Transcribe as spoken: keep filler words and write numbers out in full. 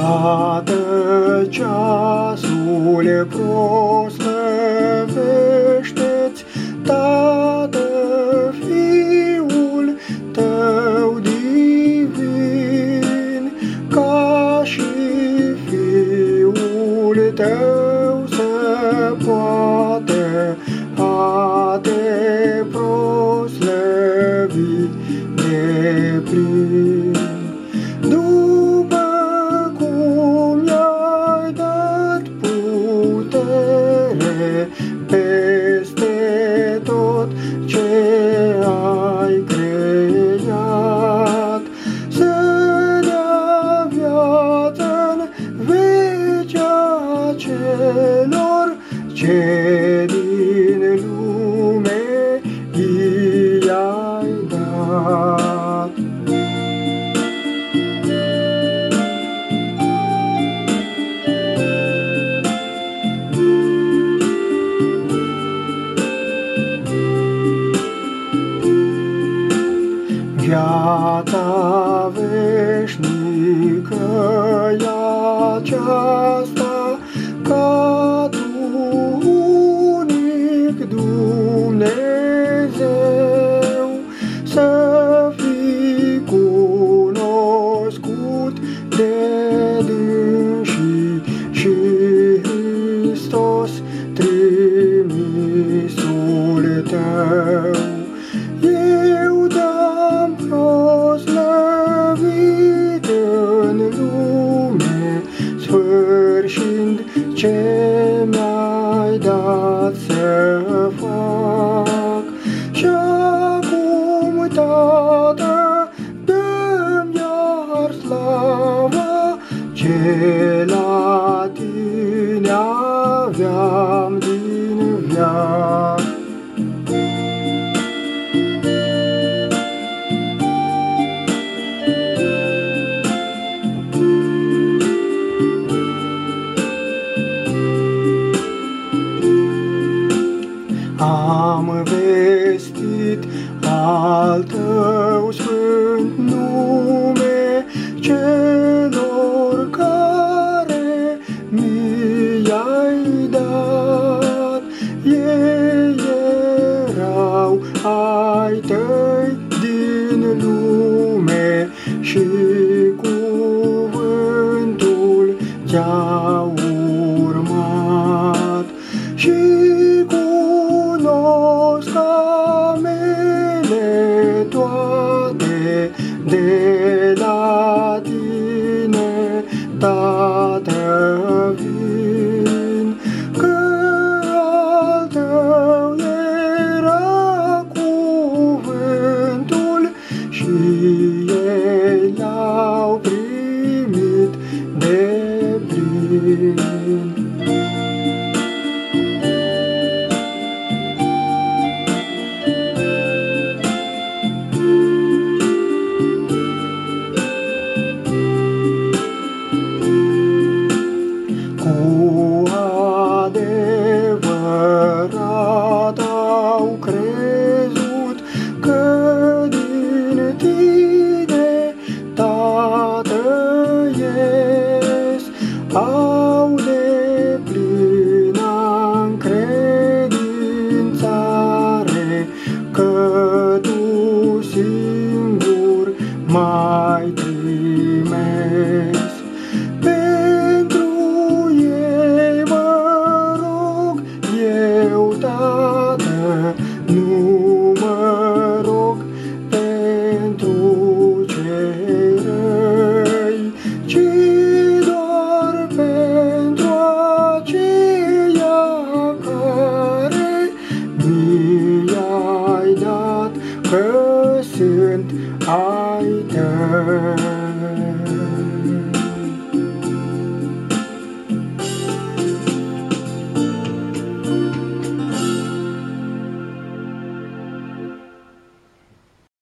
Iată ceasul proslăvește-ți, Tată, Fiul tău divin, ca și Fiul tău să poată a te proslăvi deplin. După cum i-ai dat putere peste tot ce ai creat, să dea viață-n vecea celor ce din lume i-ai dat. Viața veșnică e aceasta, ca tu, unic Dumnezeu, să fii cunoscut de dânsii și Hristos, trimisul tău. Eu te-am proslăvit în lume, sfârșind ce mi-ai dat să fac. Și acum, Tată, dă-mi iar slava ce la tine aveam din veac. Am vestit al tău sfânt nume celor care mi-ai dat. Ei erau ai tăi din lume și cuvântul ți-a urmat. Și cunosc amele toate de la tine, Tată, vin, că al tău era cuvântul și ei l-au primit de plin. Cu adevărat au crezut că din tine, Tată, ies, au deplină încredințare că tu singur m-ai trimis. Tată, nu mă rog pentru cei răi, ci doar pentru aceia care mi-ai dat, că sunt ai tăi.